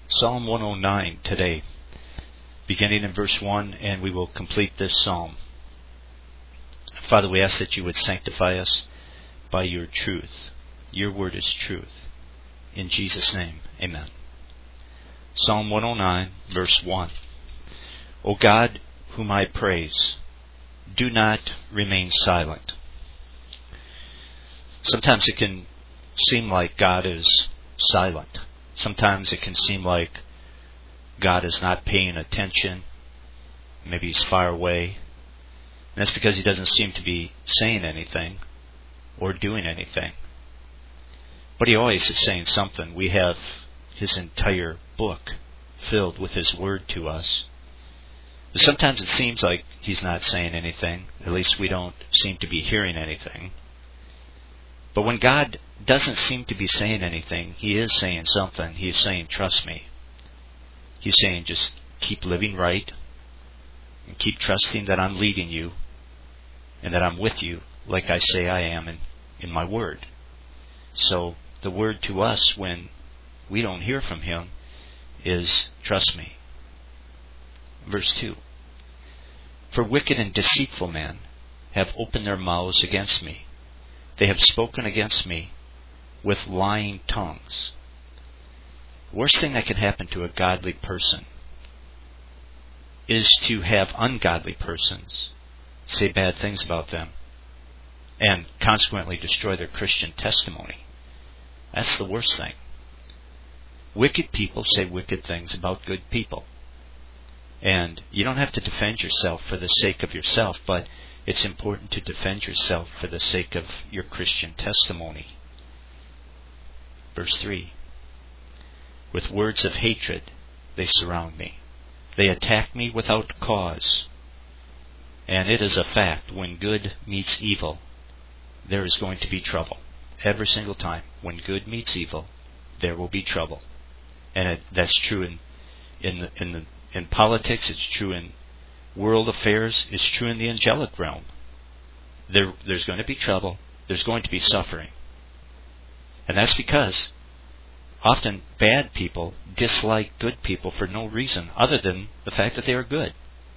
Psalm 109 today, beginning in verse 1, and we will complete this psalm. Father, we ask that you would sanctify us by your truth. Your word is truth. In Jesus' name, amen. Psalm 109, verse 1. O God, whom I praise, do not remain silent. Sometimes it can seem like God is silent. Sometimes it can seem like God is not paying attention. Maybe He's far away. And that's because He doesn't seem to be saying anything or doing anything. But He always is saying something. We have His entire book filled with His word to us. But sometimes it seems like He's not saying anything. At least we don't seem to be hearing anything. But when God doesn't seem to be saying anything, He is saying something. He is saying, trust me. He's saying, just keep living right and keep trusting that I'm leading you and that I'm with you like I say I am in my word. So the word to us when we don't hear from Him is, trust me. Verse 2. For wicked and deceitful men have opened their mouths against me. They have spoken against me with lying tongues. The worst thing that can happen to a godly person is to have ungodly persons say bad things about them and consequently destroy their Christian testimony. That's the worst thing. Wicked people say wicked things about good people. And you don't have to defend yourself for the sake of yourself, but it's important to defend yourself for the sake of your Christian testimony. Verse 3. With words of hatred they surround me. They attack me without cause. And it is a fact, when good meets evil, there is going to be trouble. Every single time. When good meets evil, there will be trouble. And that's true in politics, it's true in world affairs, it's true in the angelic realm. There's going to be trouble. There's going to be suffering. And that's because often bad people dislike good people for no reason other than the fact that they are good.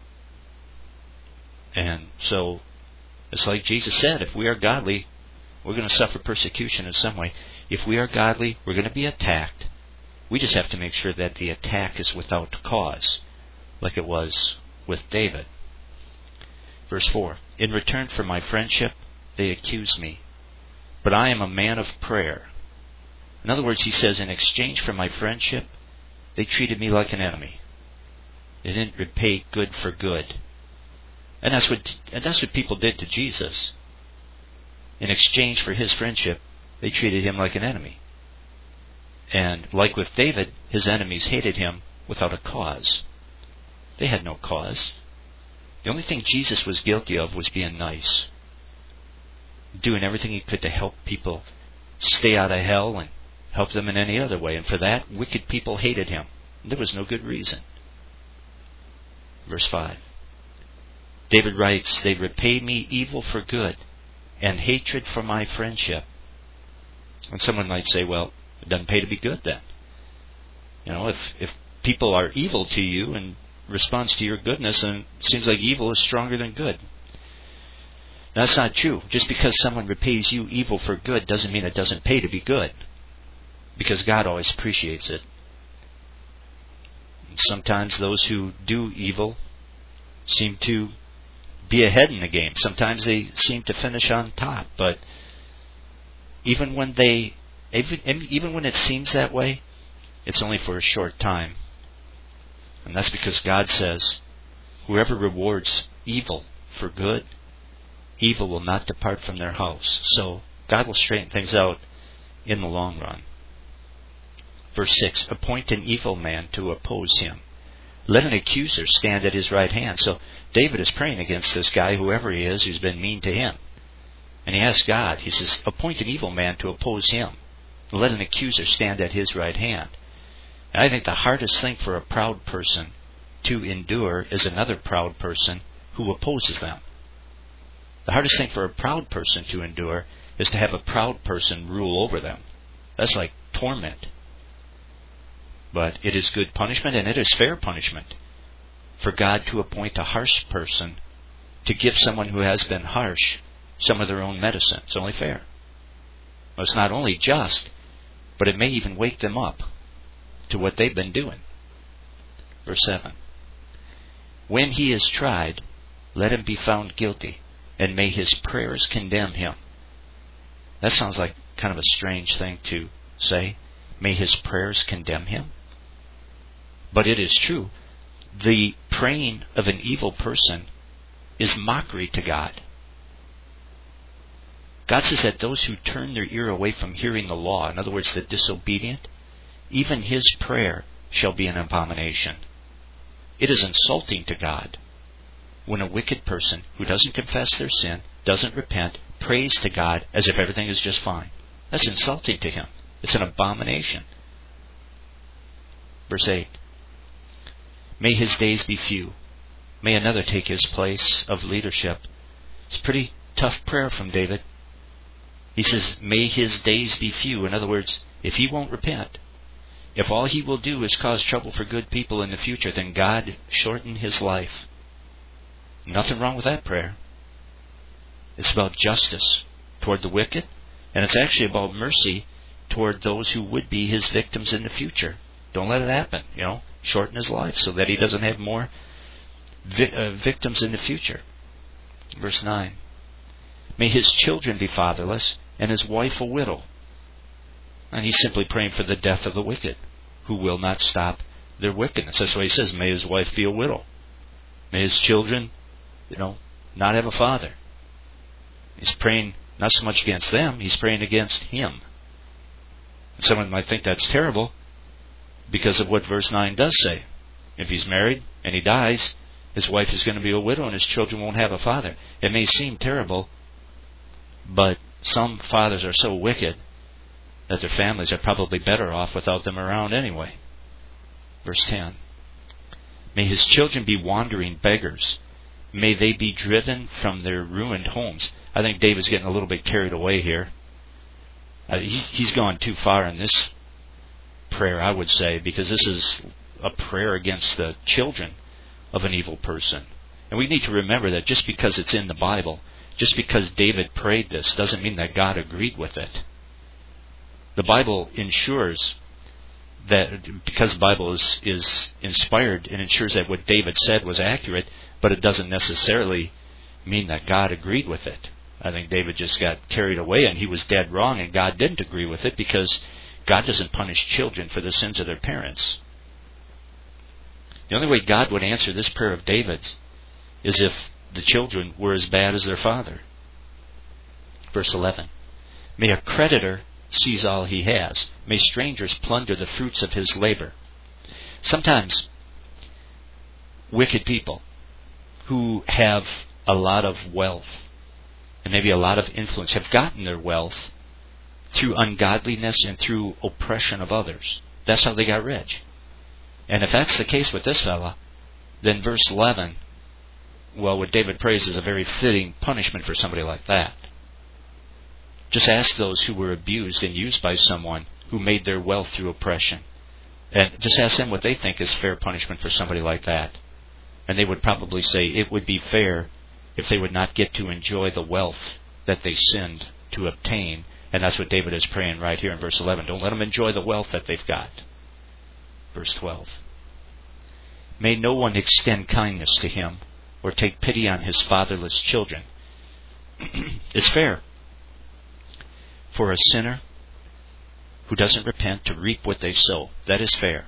And so it's like Jesus said, if we are godly, we're going to suffer persecution in some way. If we are godly, we're going to be attacked. We just have to make sure that the attack is without cause, like it was with David. Verse 4. In return for my friendship, they accuse me, but I am a man of prayer. In other words, he says, in exchange for my friendship, they treated me like an enemy. They didn't repay good for good. And that's what people did to Jesus. In exchange for His friendship, they treated Him like an enemy. And like with David, his enemies hated Him without a cause. They had no cause. The only thing Jesus was guilty of was being nice. Doing everything He could to help people stay out of hell and help them in any other way. And for that, wicked people hated Him. There was no good reason. Verse 5. David writes, they repay me evil for good and hatred for my friendship. And someone might say, well, it doesn't pay to be good then. You know, if people are evil to you in response to your goodness, then it seems like evil is stronger than good. That's not true. Just because someone repays you evil for good doesn't mean it doesn't pay to be good. Because God always appreciates it. Sometimes those who do evil seem to be ahead in the game. Sometimes they seem to finish on top. But even when it seems that way, it's only for a short time. And that's because God says, whoever rewards evil for good, evil will not depart from their house. So God will straighten things out in the long run. Verse 6, appoint an evil man to oppose him. Let an accuser stand at his right hand. So David is praying against this guy, whoever he is, who's been mean to him. And he asks God, he says, appoint an evil man to oppose him. Let an accuser stand at his right hand. And I think the hardest thing for a proud person to endure is another proud person who opposes them. The hardest thing for a proud person to endure is to have a proud person rule over them. That's like torment. But it is good punishment, and it is fair punishment for God to appoint a harsh person to give someone who has been harsh some of their own medicine. It's only fair. Well, it's not only just, but it may even wake them up to what they've been doing. Verse 7. When he is tried, let him be found guilty, and may his prayers condemn him. That sounds like kind of a strange thing to say. May his prayers condemn him. But it is true. The praying of an evil person is mockery to God. God says that those who turn their ear away from hearing the law, in other words, the disobedient, even his prayer shall be an abomination. It is insulting to God when a wicked person who doesn't confess their sin, doesn't repent, prays to God as if everything is just fine. That's insulting to him. It's an abomination. Verse 8. May his days be few. May another take his place of leadership. It's a pretty tough prayer from David. He says, may his days be few. In other words, if he won't repent, if all he will do is cause trouble for good people in the future, then God shorten his life. Nothing wrong with that prayer. It's about justice toward the wicked, and it's actually about mercy toward those who would be his victims in the future. Don't let it happen, Shorten his life so that he doesn't have more victims in the future. Verse 9. May his children be fatherless, and his wife a widow. And he's simply praying for the death of the wicked, who will not stop their wickedness. That's why he says, may his wife be a widow. May his children, not have a father. He's praying not so much against them, he's praying against him. And someone might think that's terrible because of what verse 9 does say. If he's married and he dies, his wife is going to be a widow and his children won't have a father. It may seem terrible, but some fathers are so wicked that their families are probably better off without them around anyway. Verse 10. May his children be wandering beggars. May they be driven from their ruined homes. I think David's getting a little bit carried away here. He's gone too far in this prayer, I would say, because this is a prayer against the children of an evil person. And we need to remember that just because it's in the Bible, just because David prayed this, doesn't mean that God agreed with it. The Bible ensures that, because the Bible is inspired, it ensures that what David said was accurate, but it doesn't necessarily mean that God agreed with it. I think David just got carried away and he was dead wrong, and God didn't agree with it because God doesn't punish children for the sins of their parents. The only way God would answer this prayer of David's is if the children were as bad as their father. Verse 11. May a creditor seize all he has. May strangers plunder the fruits of his labor. Sometimes wicked people who have a lot of wealth and maybe a lot of influence have gotten their wealth through ungodliness and through oppression of others. That's how they got rich. And if that's the case with this fella, then verse 11, well, what David prays is a very fitting punishment for somebody like that. Just ask those who were abused and used by someone who made their wealth through oppression. And just ask them what they think is fair punishment for somebody like that. And they would probably say it would be fair if they would not get to enjoy the wealth that they sinned to obtain. And that's what David is praying right here in verse 11. Don't let them enjoy the wealth that they've got. Verse 12. May no one extend kindness to him or take pity on his fatherless children. It's fair for a sinner who doesn't repent to reap what they sow. That is fair.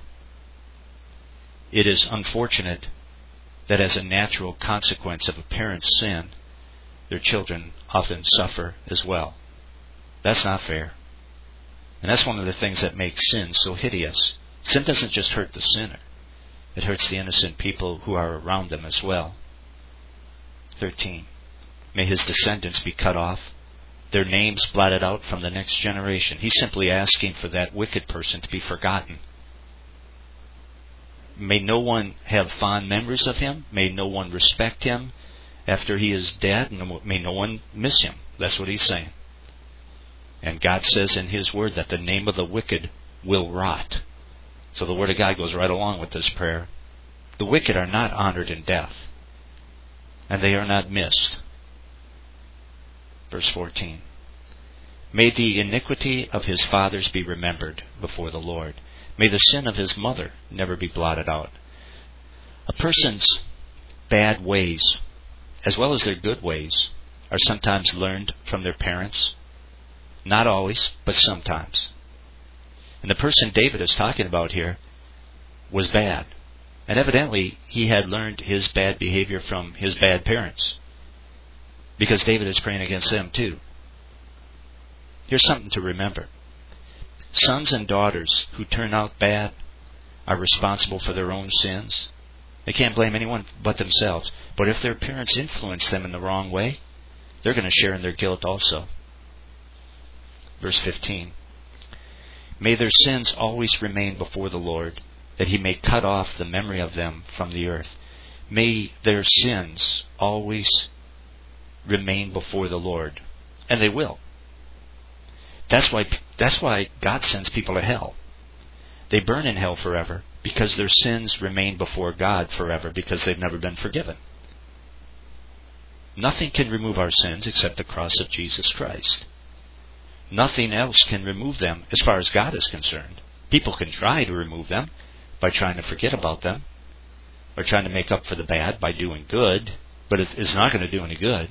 It is unfortunate that as a natural consequence of a parent's sin, their children often suffer as well. That's not fair. And that's one of the things that makes sin so hideous. Sin doesn't just hurt the sinner. It hurts the innocent people who are around them as well. 13. May his descendants be cut off, their names blotted out from the next generation. He's simply asking for that wicked person to be forgotten. May no one have fond memories of him. May no one respect him after he is dead. And may no one miss him. That's what he's saying. And God says in his word that the name of the wicked will rot. So the Word of God goes right along with this prayer. The wicked are not honored in death, and they are not missed. Verse 14. May the iniquity of his fathers be remembered before the Lord. May the sin of his mother never be blotted out. A person's bad ways, as well as their good ways, are sometimes learned from their parents. Not always, but sometimes. And the person David is talking about here was bad. And evidently, he had learned his bad behavior from his bad parents, because David is praying against them too. Here's something to remember. Sons and daughters who turn out bad are responsible for their own sins. They can't blame anyone but themselves. But if their parents influence them in the wrong way, they're going to share in their guilt also. Verse 15. May their sins always remain before the Lord, that he may cut off the memory of them from the earth. May their sins always remain before the Lord. And they will. That's why God sends people to hell. They burn in hell forever because their sins remain before God forever because they've never been forgiven. Nothing can remove our sins except the cross of Jesus Christ. Nothing else can remove them as far as God is concerned. People can try to remove them by trying to forget about them or trying to make up for the bad by doing good, but it's not going to do any good.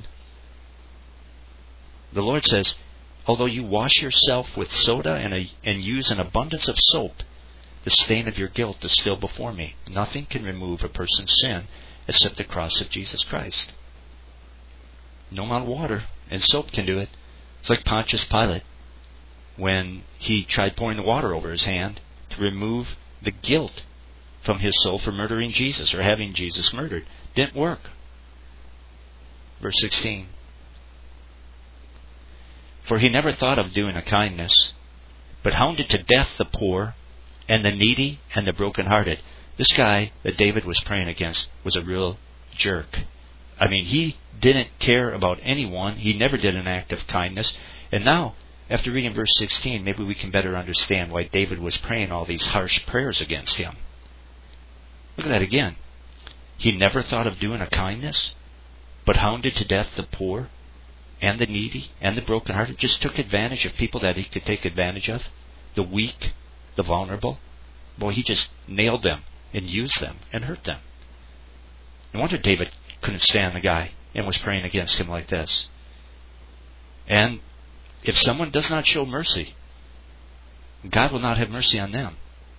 The Lord says, although you wash yourself with soda and use an abundance of soap, the stain of your guilt is still before me. Nothing can remove a person's sin except the cross of Jesus Christ. No amount of water and soap can do it. It's like Pontius Pilate when he tried pouring the water over his hand to remove the guilt from his soul for murdering Jesus or having Jesus murdered. Didn't work. Verse 16. For he never thought of doing a kindness, but hounded to death the poor and the needy and the brokenhearted. This guy that David was praying against was a real jerk. I mean, he didn't care about anyone. He never did an act of kindness. And now, after reading verse 16, maybe we can better understand why David was praying all these harsh prayers against him. Look at that again. He never thought of doing a kindness, but hounded to death the poor and the needy and the brokenhearted. Just took advantage of people that he could take advantage of. The weak, the vulnerable. Boy, he just nailed them and used them and hurt them. No wonder David couldn't stand the guy and was praying against him like this. And if someone does not show mercy, God will not have mercy on them.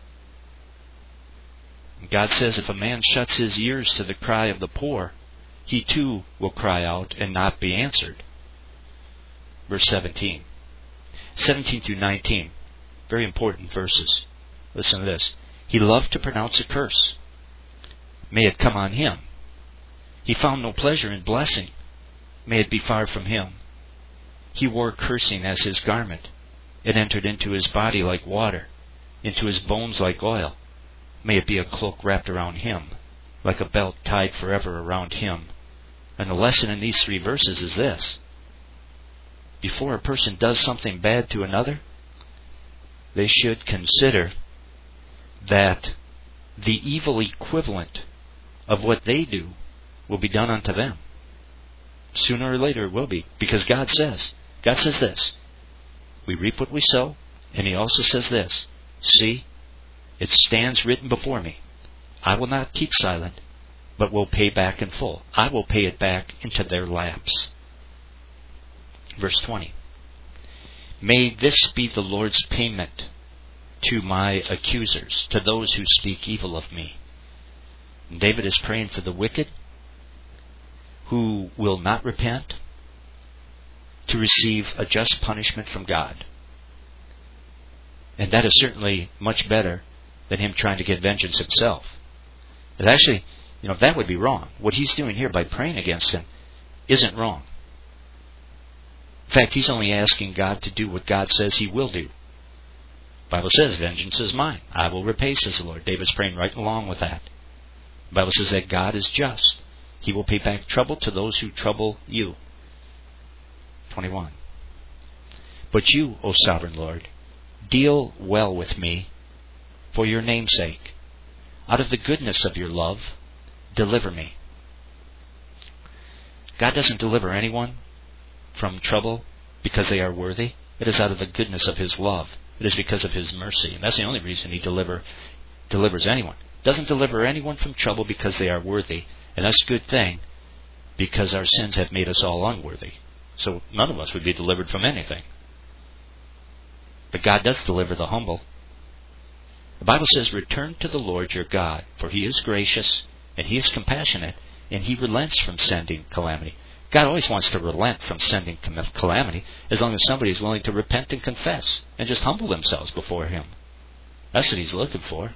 God says if a man shuts his ears to the cry of the poor, he too will cry out and not be answered. Verse 17. 17 through 19. Very important verses. Listen to this. He loved to pronounce a curse. May it come on him. He found no pleasure in blessing. May it be far from him. He wore cursing as his garment. It entered into his body like water, into his bones like oil. May it be a cloak wrapped around him, like a belt tied forever around him. And the lesson in these 3 verses is this. Before a person does something bad to another, they should consider that the evil equivalent of what they do will be done unto them. Sooner or later it will be, because God says this. We reap what we sow, and He also says this. See, it stands written before me. I will not keep silent, but will pay back in full. I will pay it back into their laps. Verse 20. May this be the Lord's payment to my accusers, to those who speak evil of me. And David is praying for the wicked who will not repent to receive a just punishment from God. And that is certainly much better than him trying to get vengeance himself. But actually, that would be wrong. What he's doing here by praying against him isn't wrong. In fact, he's only asking God to do what God says He will do. The Bible says, vengeance is mine. I will repay, says the Lord. David's praying right along with that. The Bible says that God is just. He will pay back trouble to those who trouble you. 21. But you, O sovereign Lord, deal well with me for your name's sake. Out of the goodness of your love, deliver me. God doesn't deliver anyone from trouble because they are worthy. It is out of the goodness of His love. It is because of His mercy. And that's the only reason He delivers anyone. Doesn't deliver anyone from trouble because they are worthy. And that's a good thing, because our sins have made us all unworthy. So none of us would be delivered from anything. But God does deliver the humble. The Bible says, return to the Lord your God, for He is gracious, and He is compassionate, and He relents from sending calamity. God always wants to relent from sending calamity, as long as somebody is willing to repent and confess, and just humble themselves before Him. That's what He's looking for.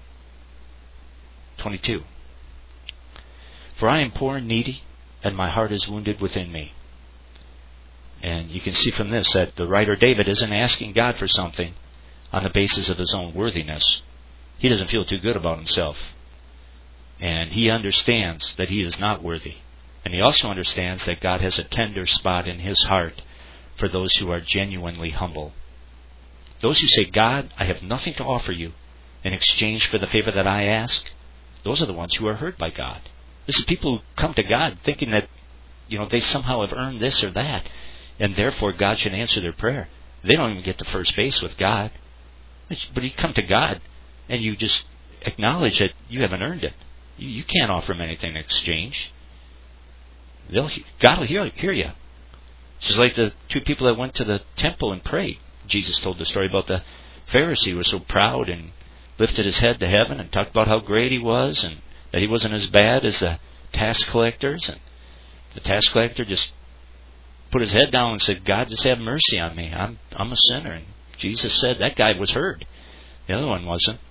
22. For I am poor and needy, and my heart is wounded within me. And you can see from this that the writer David isn't asking God for something on the basis of his own worthiness. He doesn't feel too good about himself. And he understands that he is not worthy. And he also understands that God has a tender spot in His heart for those who are genuinely humble. Those who say, God, I have nothing to offer you in exchange for the favor that I ask, those are the ones who are heard by God. This is people who come to God thinking that, they somehow have earned this or that, and therefore God should answer their prayer. They don't even get to first base with God. But you come to God, and you just acknowledge that you haven't earned it. You can't offer Him anything in exchange. God will hear you. It's just like the two people that went to the temple and prayed. Jesus told the story about the Pharisee who was so proud and lifted his head to heaven and talked about how great he was and that he wasn't as bad as the tax collectors. And the tax collector just put his head down and said, God, just have mercy on me. I'm a sinner. And Jesus said that guy was heard. The other one wasn't.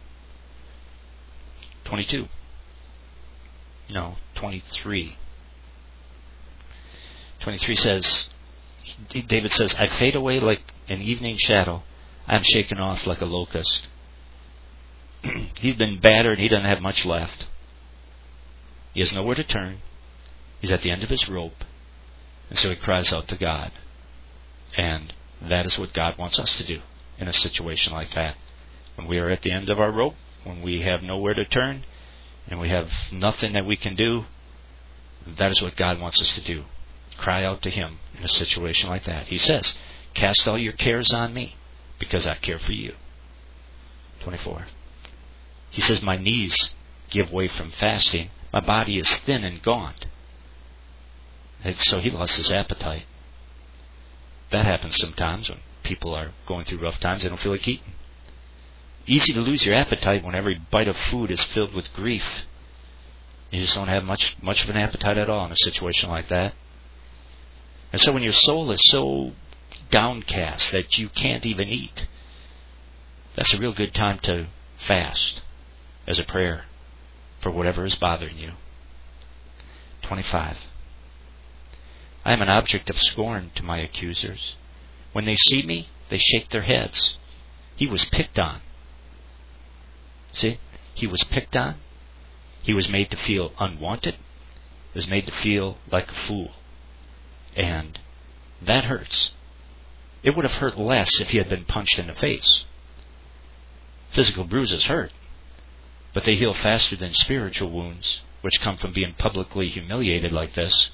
23. Says, David says, I fade away like an evening shadow. I am shaken off like a locust. He's been battered. He doesn't have much left. He has nowhere to turn. He's at the end of his rope. And so he cries out to God. And that is what God wants us to do in a situation like that. When we are at the end of our rope, when we have nowhere to turn, and we have nothing that we can do, that is what God wants us to do. Cry out to Him in a situation like that. He says, cast all your cares on me, because I care for you. 24. He says, my knees give way from fasting. My body is thin and gaunt. And so he lost his appetite. That happens sometimes when people are going through rough times. They don't feel like eating. Easy to lose your appetite when every bite of food is filled with grief. You just don't have much of an appetite at all in a situation like that. And so when your soul is so downcast that you can't even eat, that's a real good time to fast as a prayer for whatever is bothering you. 25. I am an object of scorn to my accusers. When they see me, they shake their heads. He was picked on. See? He was picked on. He was made to feel unwanted. He was made to feel like a fool. And that hurts. It would have hurt less if he had been punched in the face. Physical bruises hurt, but they heal faster than spiritual wounds, which come from being publicly humiliated like this.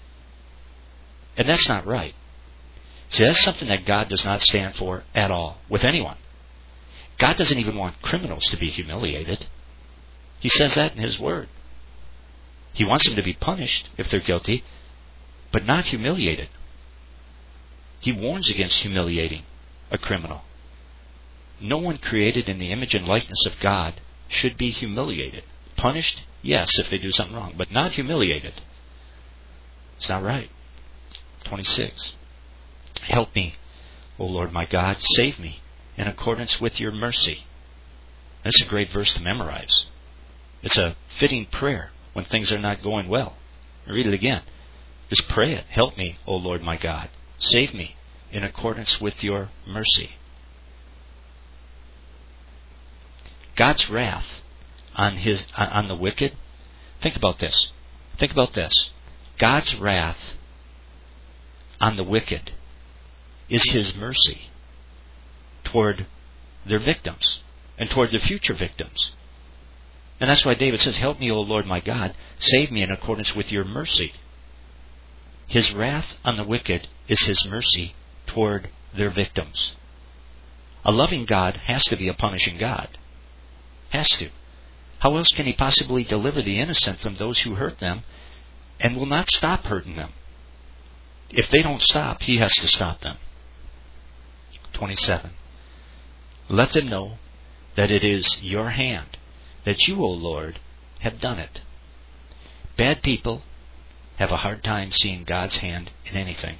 And that's not right. See, that's something that God does not stand for at all, with anyone. God doesn't even want criminals to be humiliated. He says that in His Word. He wants them to be punished if they're guilty, but not humiliated. He warns against humiliating a criminal. No one created in the image and likeness of God should be humiliated. Punished, yes, if they do something wrong, but not humiliated. It's not right. 26. Help me, O Lord my God, save me in accordance with your mercy. That's a great verse to memorize. It's a fitting prayer when things are not going well. Read it again. Just pray it. Help me, O Lord my God. Save me in accordance with your mercy. God's wrath on the wicked. Think about this. Think about this. God's wrath on the wicked is His mercy toward their victims. and toward the future victims. And that's why David says, help me, O Lord my God, save me in accordance with your mercy. His wrath on the wicked is his mercy toward their victims. A loving God has to be a punishing God. Has to. How else can he possibly deliver the innocent from those who hurt them and will not stop hurting them? If they don't stop, he has to stop them. 27. Let them know that it is your hand, that you, O Lord, have done it. Bad people have a hard time seeing God's hand in anything.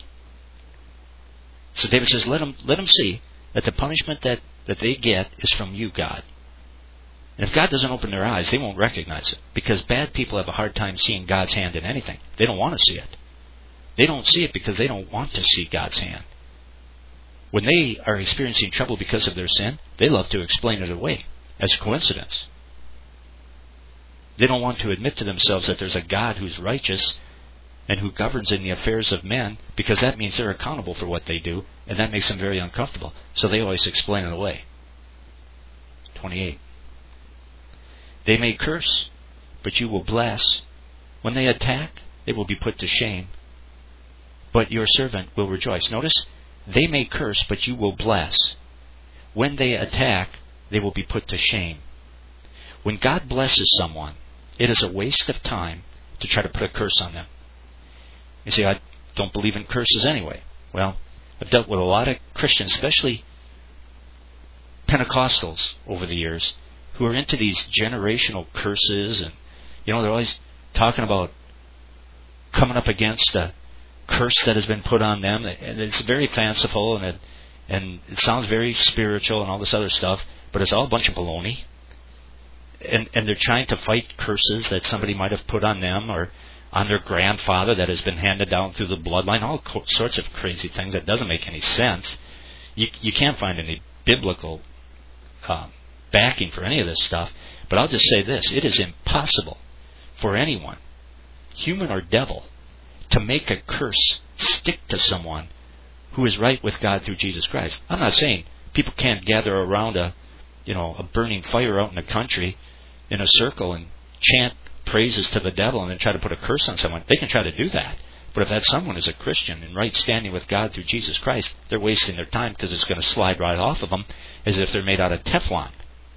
So David says, let them see that the punishment that they get is from you, God. And if God doesn't open their eyes, they won't recognize it. Because bad people have a hard time seeing God's hand in anything. They don't want to see it. They don't see it because they don't want to see God's hand. When they are experiencing trouble because of their sin, they love to explain it away as a coincidence. They don't want to admit to themselves that there's a God who's righteous and who governs in the affairs of men, because that means they're accountable for what they do, and that makes them very uncomfortable. So they always explain it away. 28. They may curse, but you will bless. When they attack, they will be put to shame, but your servant will rejoice. Notice, they may curse, but you will bless. When they attack, they will be put to shame. When God blesses someone, it is a waste of time to try to put a curse on them. You say, I don't believe in curses anyway. Well, I've dealt with a lot of Christians, especially Pentecostals over the years, who are into these generational curses, and they're always talking about coming up against a curse that has been put on them, and it's very fanciful, and it sounds very spiritual and all this other stuff, but it's all a bunch of baloney. And they're trying to fight curses that somebody might have put on them or on their grandfather that has been handed down through the bloodline, all sorts of crazy things that doesn't make any sense. You can't find any biblical backing for any of this stuff. But I'll just say this. It is impossible for anyone, human or devil, to make a curse stick to someone who is right with God through Jesus Christ. I'm not saying people can't gather around a burning fire out in the country in a circle and chant praises to the devil and then try to put a curse on someone. They can try to do that. But if that someone is a Christian in right standing with God through Jesus Christ, they're wasting their time because it's going to slide right off of them as if they're made out of Teflon.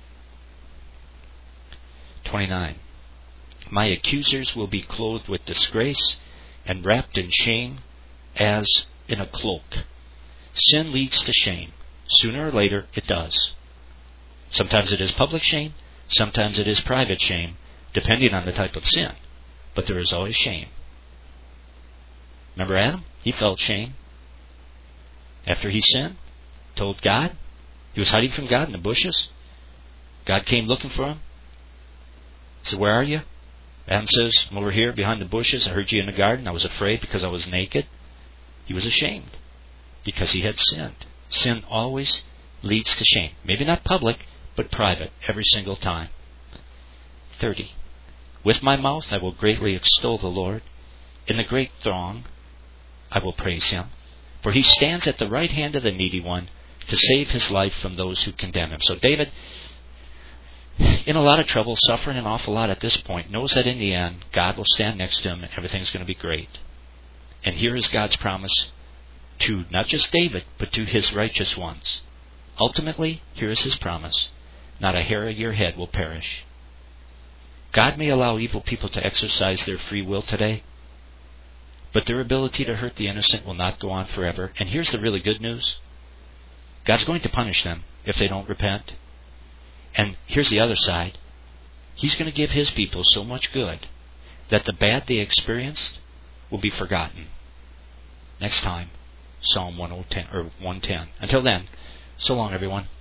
29. My accusers will be clothed with disgrace and wrapped in shame as in a cloak. Sin leads to shame. Sooner or later, it does. Sometimes it is public shame. Sometimes it is private shame, depending on the type of sin. But there is always shame. Remember Adam? He felt shame. After he sinned, told God. He was hiding from God in the bushes. God came looking for him. He said, where are you? Adam says, I'm over here behind the bushes. I heard you in the garden. I was afraid because I was naked. He was ashamed because he had sinned. Sin always leads to shame. Maybe not public, but private, every single time. 30. With my mouth I will greatly extol the Lord. In the great throng I will praise him. For he stands at the right hand of the needy one to save his life from those who condemn him. So David, in a lot of trouble, suffering an awful lot at this point, knows that in the end, God will stand next to him and everything's going to be great. And here is God's promise to not just David, but to his righteous ones. Ultimately, here is his promise. Not a hair of your head will perish. God may allow evil people to exercise their free will today, but their ability to hurt the innocent will not go on forever. And here's the really good news. God's going to punish them if they don't repent. And here's the other side. He's going to give his people so much good that the bad they experienced will be forgotten. Next time, Psalm 110. Until then, so long, everyone.